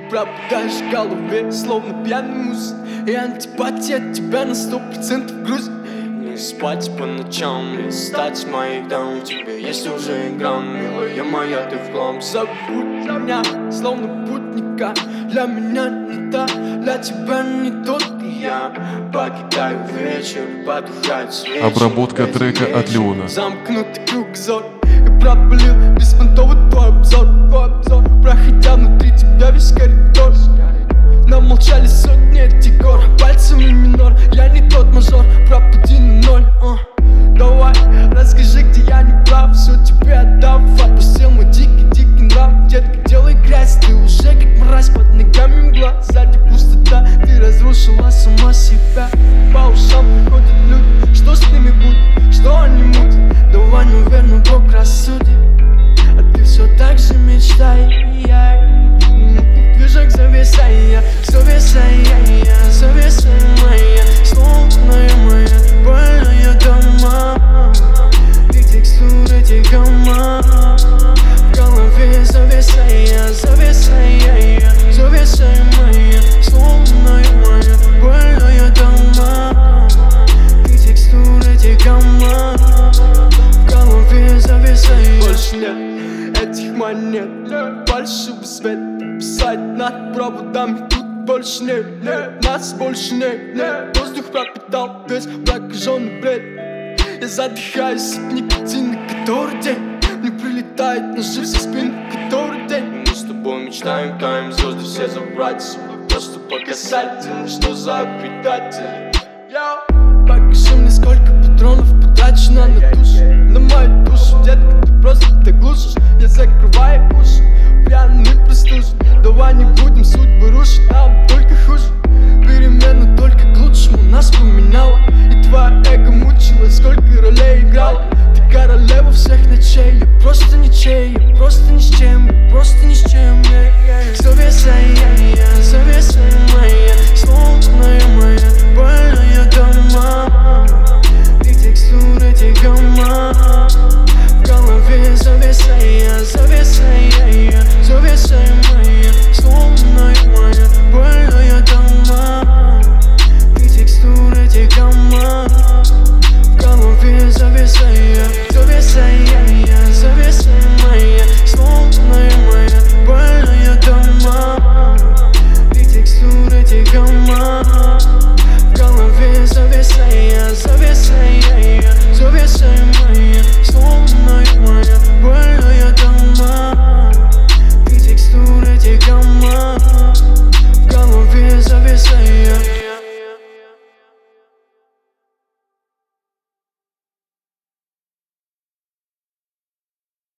пропадаешь в голове, словно пьяный мус. И антипатия от тебя на 100% груз. Не спать по ночам, не встать с моих дам. В тебе есть уже грамм, милая моя, ты в хлам. Забудь меня, словно путника. Для меня не та, для тебя не тот. И я покидаю вечер, потухает свечи. Обработка трека от Леона. Замкнутый кругозор, и пропалил беспонтовый твой обзор. Проходя внутри тебя весь коридор. Нам молчали сотни этих гор, пальцами минор. Я не тот мажор, пропади на ноль. Давай, расскажи, где я не прав. Все тебе отдав, отпустил мой дикий нрав. Детка, делай грязь, ты уже как мразь. Под ногами мгла, сзади пустота. Ты разрушила сама себя. По ушам приходят люди, что с ними будет, что они мутят. Давай, наверное, Бог рассудит. А ты все так же мечтай. Движок зависая, зависая моя, словная моя, больная дома. Ты текстура, ты гамма. В голове зависая, моя, словная моя, больная дома. Ты текстура, ты гамма. В голове зависая. Больше нет этих монет, фальшивый свет. Писать над проводами, тут больше нет, нас больше нет. Воздух пропитал весь прокаженный бред. Я задыхаюсь от никотина, который день мне прилетает ножи в спину, который день. Мы с тобой мечтаем, таем звезды все забрать. Просто показательно, что за предатель. Покажи мне, сколько патронов потрачено на душу, на мою душу. Детка, ты просто так глушишь, я закрываю уши. Пьяный простужен, давай не будем судьбы рушить, нам только хуже. Перемена только к лучшему нас поменяла. И твоя эго мучила, сколько ролей играла. Ты королева всех ночей, я просто ничей, я просто ни с чем, я просто ни с чем. Зависая моя, словная моя, больная дома. Ты текстура, ты гамма. В голове зависая, моя, словная моя, больная дома. Ты текстура, ты гамма. В голове зависая, моя, словная моя, больная дома. Ты текстура, ты гамма. В голове зависая, моя, словная моя, больная дома. Ты текстура, ты гамма.